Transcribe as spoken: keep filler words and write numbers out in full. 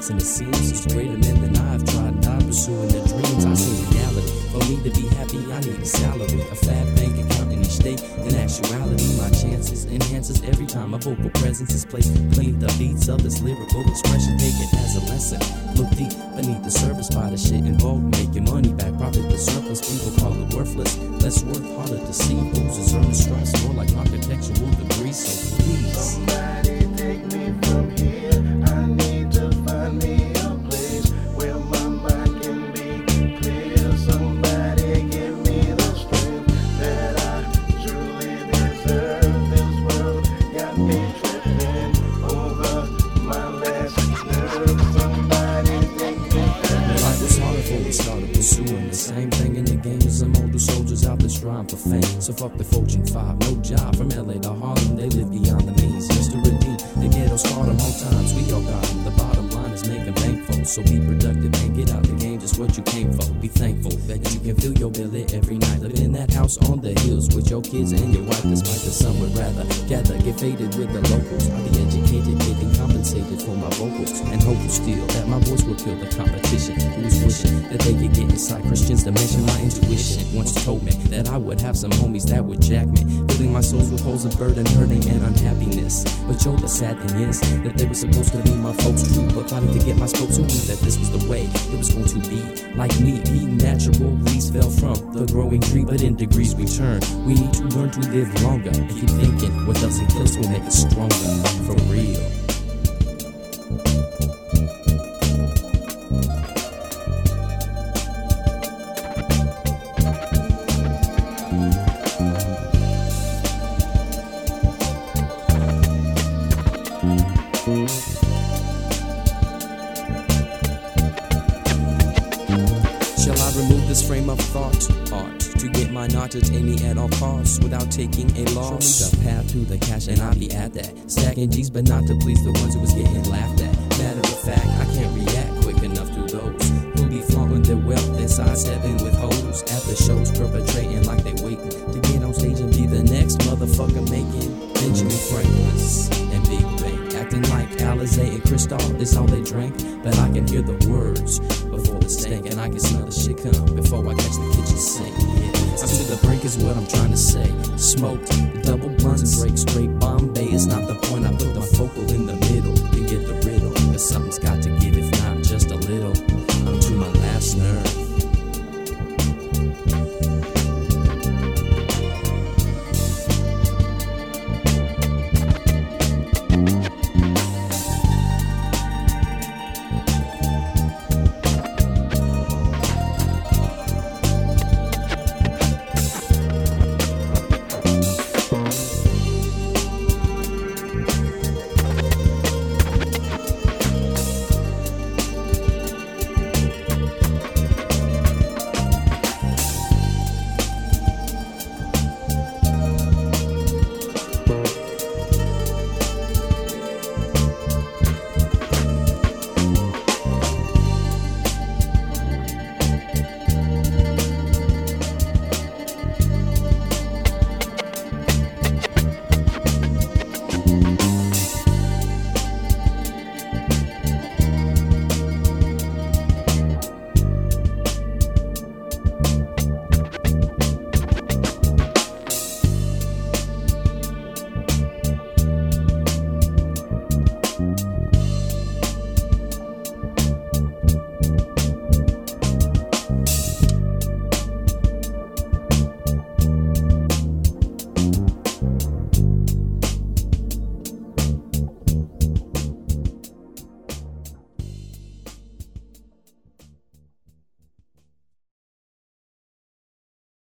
and it seems it's greater men than I've tried and I'm pursuing the dreams I see reality. For me to be happy, I need a salary, a fat bank account in each state. In actuality, my chances enhances every time my vocal presence is placed beneath the beats of this lyrical expression. Take it as a lesson. Look deep beneath the surface by the shit involved. Making money back, profit the surplus. People call it worthless. Less worth, harder to see. Losers earn the stress, more like architectural degrees. So please, somebody take me from here. I need to find me a place where my mind can be clear. Somebody give me the strength that I truly deserve. This world got me tripping over my last nerve. Somebody take me there. Life was hard before we started pursuing the same thing in the game as some older soldiers out there striving for fame. So fuck the Fortune five, no job from L A to Harlem. They live beyond the means just to redeem the ghetto stardom. All times we all got them. The bottom line is making bank folks. So be productive and get out the game, just what you came for. Be thankful that you can fill your belly every night. Live in that house on the hills with your kids and your wife, despite the sun would rather gather, get faded with the locals. I'll be educated, getting compensated for my vocals, and hope still that my voice will kill the competition. Who was wishing that they could get inside Christians to mention my intuition once told me that I would have some homies that would jack me, filling my souls with holes of burden, hurting and unhappiness. But yo, the sad thing is that they were supposed to be my folks true, but plotting to get my spokes who knew that this was the way it was going to be. Like me, be natural, leaves fell from the growing tree, but in degrees we turn. We need to learn to live longer. Keep thinking what doesn't kill us will make us stronger. For real. Shall I remove this frame of thought? Art to get my knot at any at all costs without taking a loss. Show me the path to the cash and I'll be at that. Stacking G's but not to please the ones who was getting laughed at. Matter of fact, I can't react quick enough to those who be flaunting their wealth and sidestepping with hoes at the shows, perpetrating like they waiting to get on stage and be the next motherfucker making Benjamin Franklin's and Big Bang. Acting like Alizé and Cristal is all they drank, but I can hear the words before the stank, and I can smell the shit come before I catch the kitchen sink. Yeah. Up to the brink is what I'm trying to say. Smoked, the double blunts break straight Bombay. It's not the point, I put the focal in the middle to get the riddle, cause something's got to give, if not just a little. I'm to my last nerve. Thank you.